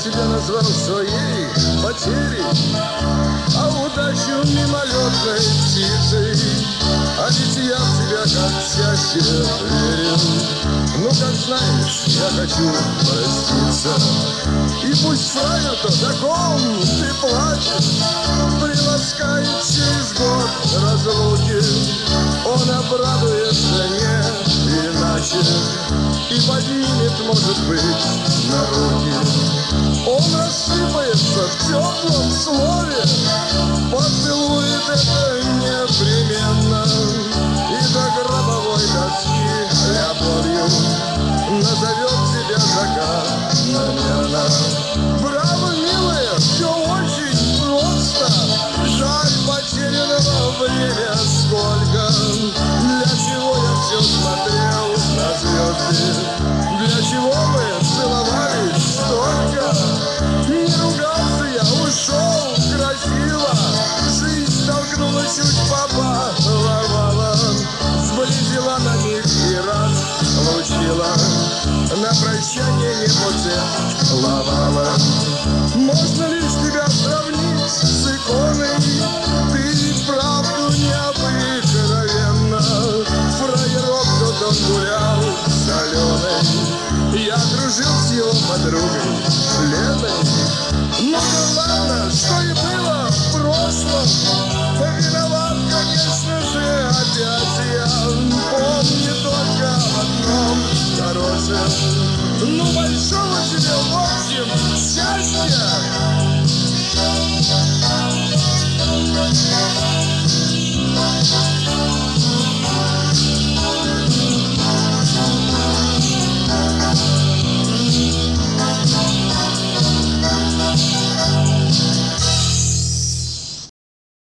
тебя назвал своей потерей, а удачу мимолетной птицей. А ведь я в тебя как в счастье верил. Ну, как знаешь, я хочу проститься. И пусть знают, о ком ты плачешь, приласкает через год разлуки. Он обрадуется не иначе и поднимет, может быть, на руки. Он рассыпается в теплом слове, поцелует это непременно, и до гробовой доски любовью назовет тебя закономерно. Браво, милая, все очень просто. Жаль потерянного время сколько. Для чего я все смотрел на звезды? Для чего мы целовались столько? Не ругался я, ушел красиво. Жизнь толкнула, чуть побаловала, сблизила на миг и разлучила. На прощание не поцеловала. Можно лишь тебя сравнить с иконой. Ты ведь правду необыкновенно. Фраерок тот он гулял соленый. Я дружил с его подругой Леной. Ну да ладно, что и было в прошлом. Виноват, конечно же, опять я. Помню только в одном хорошем. Ну большого тебе в общем счастья.